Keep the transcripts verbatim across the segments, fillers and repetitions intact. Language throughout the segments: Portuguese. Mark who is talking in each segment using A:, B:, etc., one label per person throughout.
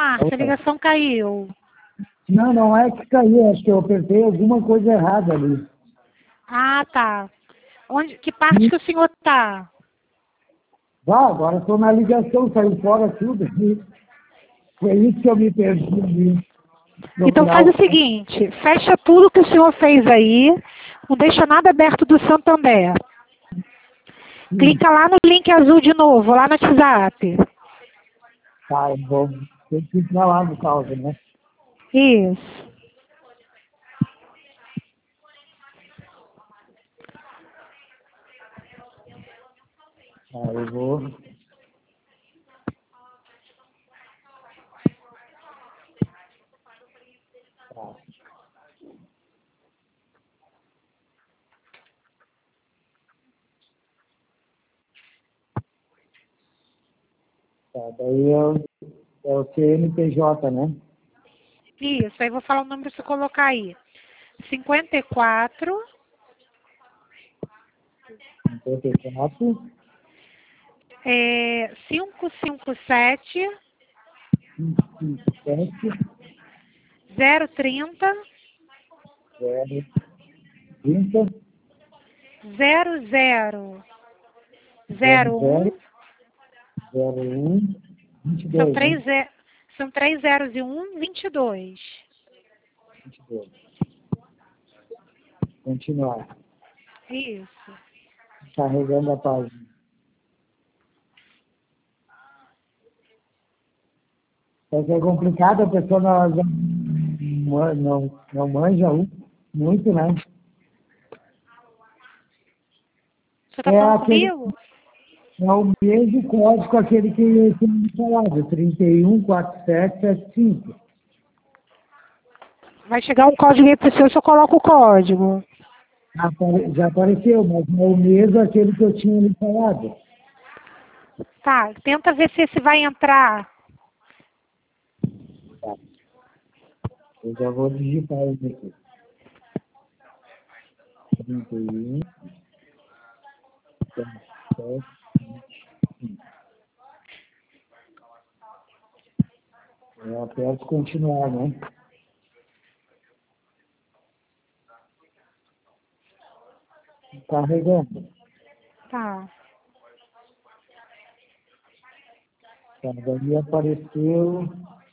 A: Márcio, a ligação caiu.
B: Não, não é que caiu, acho que eu apertei alguma coisa errada ali.
A: Ah, tá. Onde, que parte que o senhor está?
B: Ah, agora estou na ligação, saiu fora tudo. Foi isso que eu me perdi ali.
A: Então faz o seguinte, fecha tudo que o senhor fez aí, não deixa nada aberto do Santander.
B: Sim.
A: Clica lá no link azul de novo, lá no WhatsApp.
B: Tá, eu vou ter que entrar lá no caso, né?
A: Isso.
B: Tá, eu vou... Tá. Tá, daí é o, é o C N P J, né?
A: Isso, aí vou falar o número para você colocar aí. cinquenta e quatro,
B: cinquenta e quatro,
A: é, quinhentos e cinquenta e sete,
B: cinquenta e sete,
A: zero trinta,
B: zero, trinta,
A: zero zero,
B: zero,
A: zero um.
B: zero, zero, um, vinte e
A: São
B: dois,
A: três,
B: né?
A: ze- são três zeros e um, vinte e dois.
B: vinte e dois. Continuar.
A: Isso.
B: Carregando a página. É que é complicado, a pessoa não, não, não, não manja muito, né?
A: Você está
B: É
A: falando
B: aquele,
A: comigo?
B: é o mesmo código, aquele que eu tinha falado, trinta e um, quarenta e sete, setenta e cinco.
A: Vai chegar um código aí para o senhor, só coloca o código.
B: Apare- Já apareceu, mas é o mesmo aquele que eu tinha lhe falado.
A: Tá, tenta ver se esse vai entrar.
B: Tá. Eu já vou digitar ele aqui. trinta e um, quarenta e sete, eu aperto continuar, né? Carregando.
A: Tá.
B: Tá, daí apareceu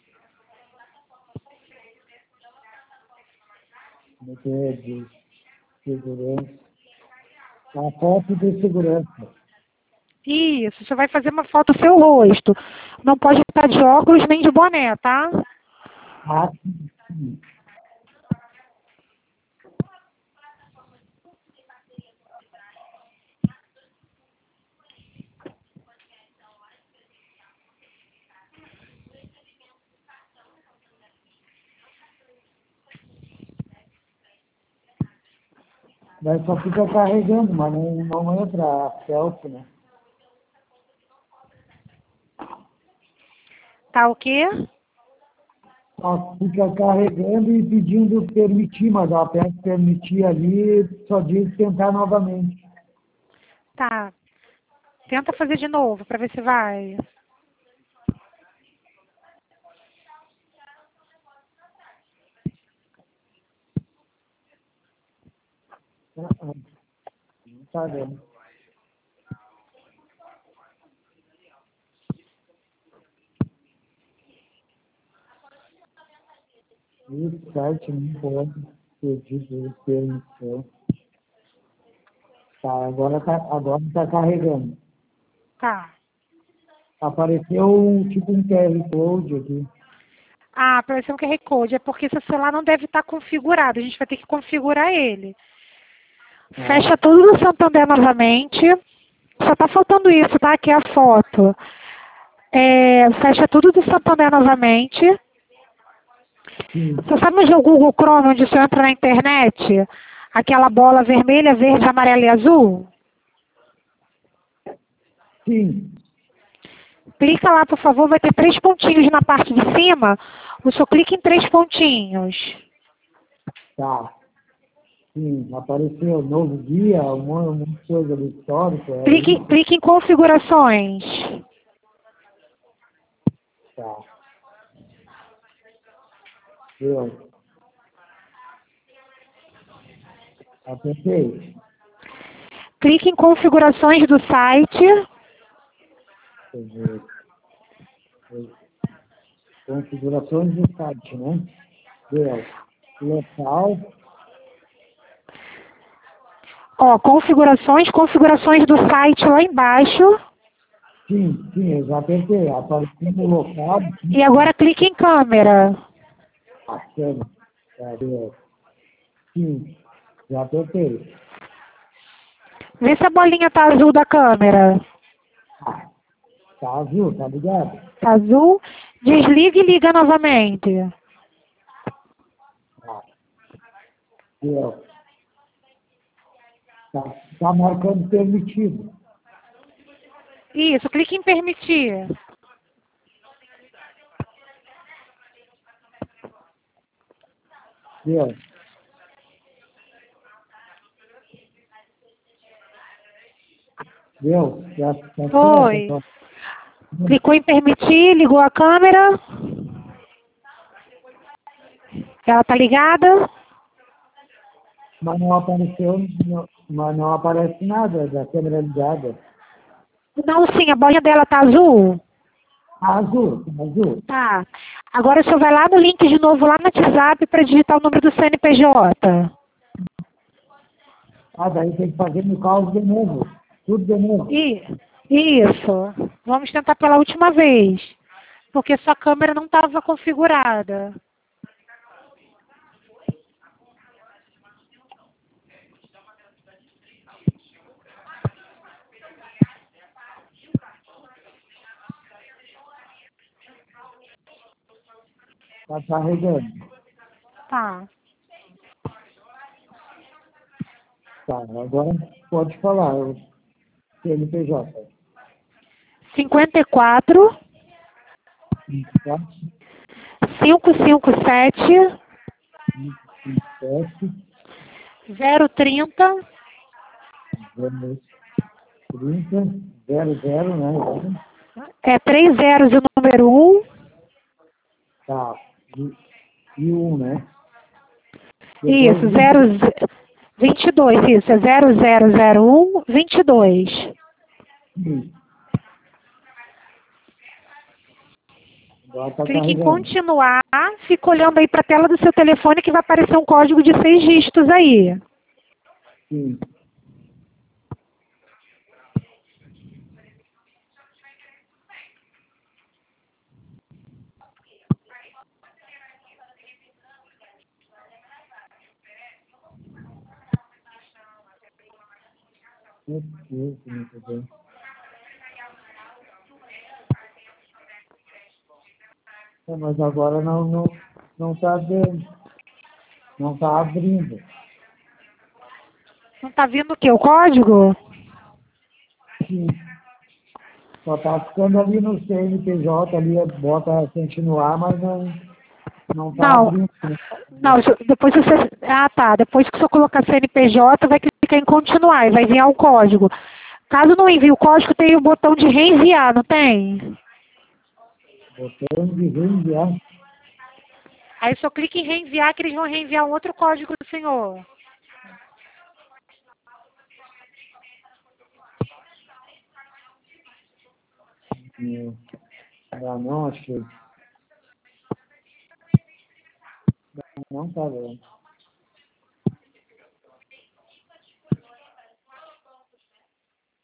B: no que é de segurança. A foto de segurança.
A: Isso, você vai fazer uma foto do seu rosto. Não pode estar de óculos nem de boné, tá?
B: Ah, sim. Daí só fica carregando, mas não, não entra a selfie, né?
A: Tá o quê?
B: Só fica carregando e pedindo permitir, mas eu aperto permitir ali, só diz tentar novamente.
A: Tá. Tenta fazer de novo para ver se vai.
B: Ah, ah, não tá dando. O site não pode pedir permissão. Tá, agora tá, agora tá carregando.
A: Tá.
B: Apareceu um, tipo um Q R Code aqui.
A: Ah, apareceu um Q R Code. É porque seu celular não deve estar configurado. A gente vai ter que configurar ele.
B: Ah,
A: Fecha tudo no Santander novamente. Só tá faltando isso, tá? Aqui é a foto. É, fecha tudo do Santander novamente.
B: sim,
A: Você sabe onde é o Google Chrome, onde você entra na internet? Aquela bola vermelha, verde, amarela e azul?
B: sim.
A: Clica lá, por favor, vai ter três pontinhos na parte de cima. O senhor clica em três pontinhos.
B: Tá. Sim, apareceu novo guia, uma, uma coisa do histórico, é
A: Clique,
B: isso?
A: clique em configurações.
B: Tá. Deu. Apertei.
A: Clique em configurações do site.
B: Deixa eu ver. Configurações do site, né? Deu. Local.
A: Ó, configurações, configurações do site lá embaixo.
B: Sim, sim, eu já apertei. Apareceu no local.
A: E agora clique em câmera.
B: A câmera. Tá, deu. Sim, já apertei.
A: Vê se a bolinha tá azul da câmera.
B: Ah, tá azul, tá ligado?
A: Tá azul. Desliga e liga novamente.
B: Ah, deu. Tá, tá marcando permitido.
A: Isso, clique em permitir.
B: Deu. Deu? Já tá
A: Foi.
B: certo.
A: Clicou em permitir, ligou a câmera. Ela tá ligada?
B: Mas não apareceu, não, mas não aparece nada da câmera ligada.
A: Não, sim, a bolinha dela tá azul.
B: Ah, azul, azul.
A: Tá. Agora o senhor vai lá no link de novo, lá no WhatsApp, para digitar o número do C N P J.
B: Ah, daí tem que fazer no caso de novo. Tudo de novo.
A: E, isso. Vamos tentar pela última vez. Porque sua câmera não estava configurada.
B: Tá carregando.
A: Tá.
B: Tá, agora pode falar. O C N P J.
A: cinquenta e quatro,
B: Tá?
A: quinhentos e cinquenta e sete,
B: sete,
A: zero trinta,
B: zero, trinta, zero, zero, né?
A: é três zeros e o número um.
B: Tá. E, e um, né?
A: Isso,
B: Depois
A: zero, vinte e dois, isso, é zero zero zero um, vinte e dois.
B: de... Agora tá
A: Clique em
B: carregando.
A: continuar, fica olhando aí para a tela do seu telefone que vai aparecer um código de seis dígitos aí.
B: Sim. Meu Deus, muito bem. É, mas agora não não não está dando, não está abrindo.
A: Não está vindo o quê? O código?
B: Sim. Só está ficando ali no C N P J, ali bota continuar, mas não não está
A: Não,
B: abrindo.
A: não, isso- depois você. Ah, tá. Depois que você colocar C N P J, vai clicar em continuar e vai enviar o código. Caso não envie o código, tem o botão de reenviar, não tem?
B: Botão de reenviar.
A: Aí só clica em reenviar que eles vão reenviar um outro código do senhor.
B: Hum, Ah, não achei. Não está vendo.